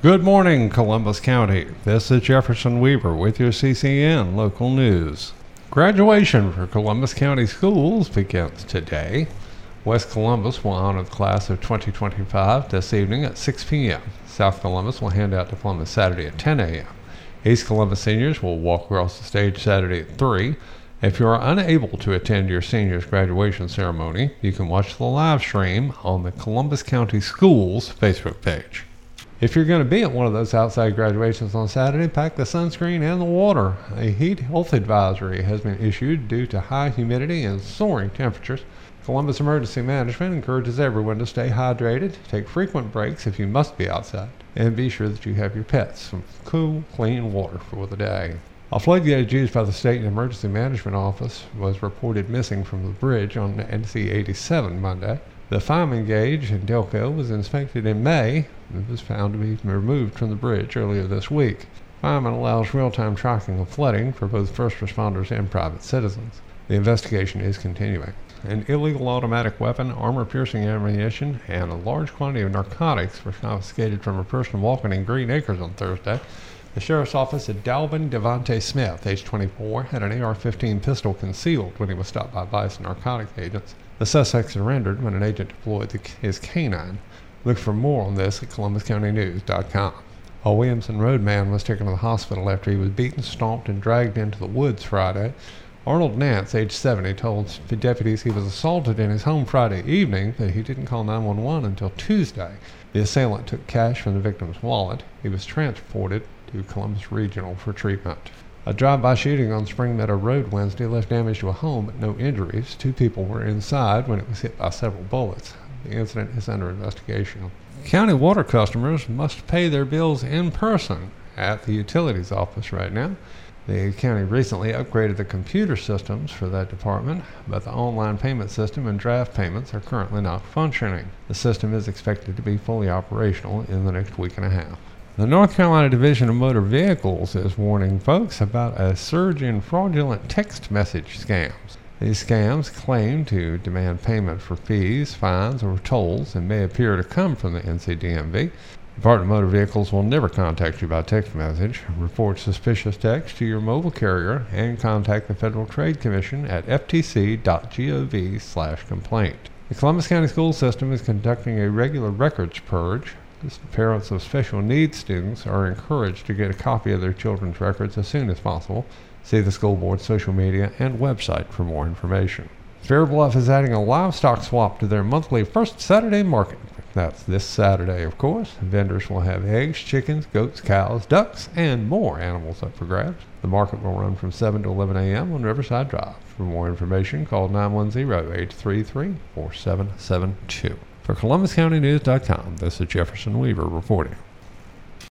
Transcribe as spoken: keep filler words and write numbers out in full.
Good morning, Columbus County. This is Jefferson Weaver with your C C N local news. Graduation for Columbus County schools begins today. West Columbus will honor the class of twenty twenty-five this evening at six p.m. South Columbus will hand out diplomas Saturday at ten a.m. East Columbus seniors will walk across the stage Saturday at three. If you are unable to attend your seniors' graduation ceremony, you can watch the live stream on the Columbus County Schools Facebook page. If you're going to be at one of those outside graduations on Saturday, pack the sunscreen and the water. A heat health advisory has been issued due to high humidity and soaring temperatures. Columbus Emergency Management encourages everyone to stay hydrated, take frequent breaks if you must be outside, and be sure that you have your pets some cool, clean water for the day. A floodgate used by the State Emergency Management Office was reported missing from the bridge on N C eighty-seven Monday. The fireman gauge in Delco was inspected in May and was found to be removed from the bridge earlier this week. Fireman allows real-time tracking of flooding for both first responders and private citizens. The investigation is continuing. An illegal automatic weapon, armor-piercing ammunition, and a large quantity of narcotics were confiscated from a person walking in Green Acres on Thursday. The sheriff's office at Dalvin Devontae Smith, age twenty-four, had an A R fifteen pistol concealed when he was stopped by Vice narcotics agents. The suspect surrendered when an agent deployed the, his canine. Look for more on this at columbus county news dot com. A Williamson Road man was taken to the hospital after he was beaten, stomped, and dragged into the woods Friday. Arnold Nance, age seventy, told deputies he was assaulted in his home Friday evening, but he didn't call nine one one until Tuesday. The assailant took cash from the victim's wallet. He was transported to Columbus Regional for treatment. A drive-by shooting on Spring Meadow Road Wednesday left damage to a home but no injuries. Two people were inside when it was hit by several bullets. The incident is under investigation. County water customers must pay their bills in person at the utilities office right now. The county recently upgraded the computer systems for that department, but the online payment system and draft payments are currently not functioning. The system is expected to be fully operational in the next week and a half. The North Carolina Division of Motor Vehicles is warning folks about a surge in fraudulent text message scams. These scams claim to demand payment for fees, fines, or tolls and may appear to come from the N C D M V. The Department of Motor Vehicles will never contact you by text message. Report suspicious text to your mobile carrier and contact the Federal Trade Commission at f t c dot gov slash complaint. The Columbus County School System is conducting a regular records purge. Parents of special needs students are encouraged to get a copy of their children's records as soon as possible. See the school board's social media and website for more information. Fair Bluff is adding a livestock swap to their monthly First Saturday market. That's this Saturday, of course. Vendors will have eggs, chickens, goats, cows, ducks, and more animals up for grabs. The market will run from seven to eleven a.m. on Riverside Drive. For more information, call nine one zero, eight three three, four seven seven two. For columbus county news dot com, this is Jefferson Weaver reporting.